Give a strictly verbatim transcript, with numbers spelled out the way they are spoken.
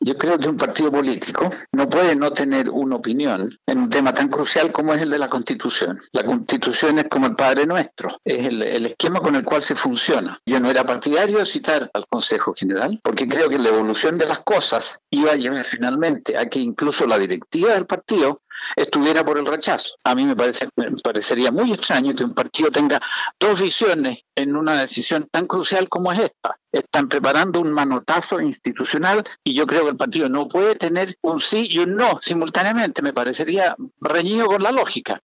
Yo creo que un partido político no puede no tener una opinión en un tema tan crucial como es el de la Constitución. La Constitución es como el Padre Nuestro, es el, el esquema con el cual se funciona. Yo no era partidario de citar al Consejo General, porque creo que la evolución de las cosas iba a llevar finalmente a que incluso la directiva del partido estuviera por el rechazo. A mí me, parece, me parecería muy extraño que un partido tenga dos visiones en una decisión tan crucial como es esta. Están preparando un manotazo institucional y yo creo que el partido no puede tener un sí y un no simultáneamente. Me parecería reñido con la lógica.